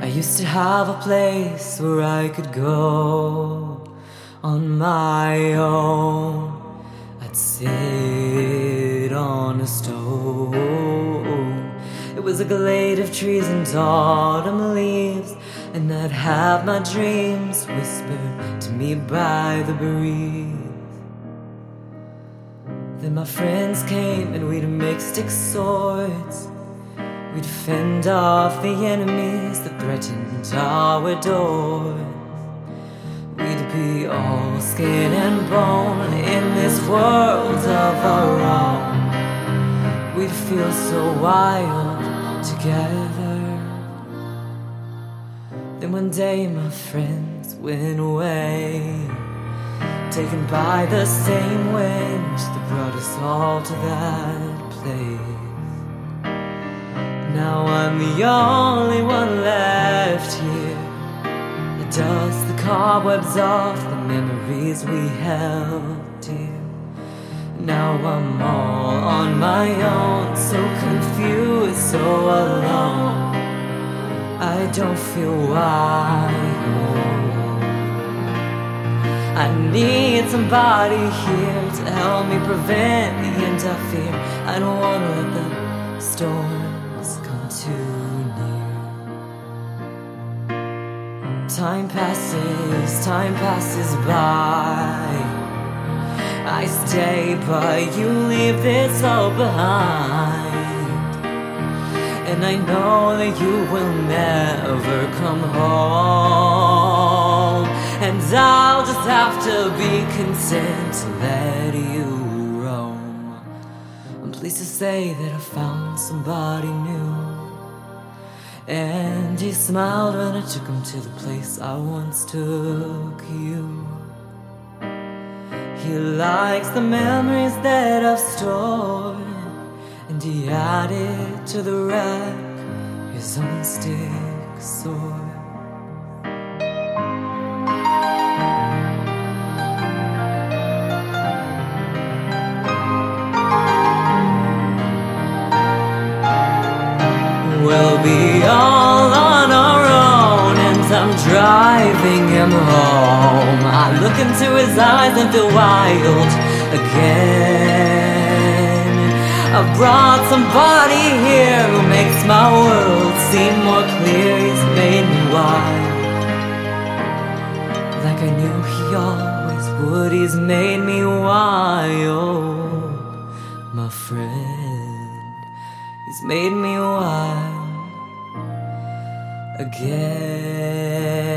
used to have a place where I could go on my own. I'd sit on a stone. It was a glade of trees and autumn leaves, and I'd have my dreams whispered to me by the breeze. Then my friends came and we'd make stick swords. We'd fend off the enemies that threatened our doors. We'd be all skin and bone in this world of our own. We'd feel so wild together. Then one day my friends went away, taken by the same wind that brought us all to that place. Now I'm the only one left here, the dust, the cobwebs off the memories we held dear. Now I'm all on my own, so confused, so alone. I don't feel wild. I need somebody here to help me prevent the end I fear. I don't want to let the storms come too near. Time passes by. I stay, but you leave this all behind. And I know that you will never come home, and I'll just have to be content to let you roam. I'm pleased to say that I found somebody new, and he smiled when I took him to the place I once took you. He likes the memories that I've stored, and he added to the wreck his own stick sword. We'll be all on our own, and I'm driving him home. I look into his eyes and feel wild again. I've brought somebody here who makes my world seem more clear. He's made me wild, like I knew he always would. He's made me wild, my friend. He's made me wild again.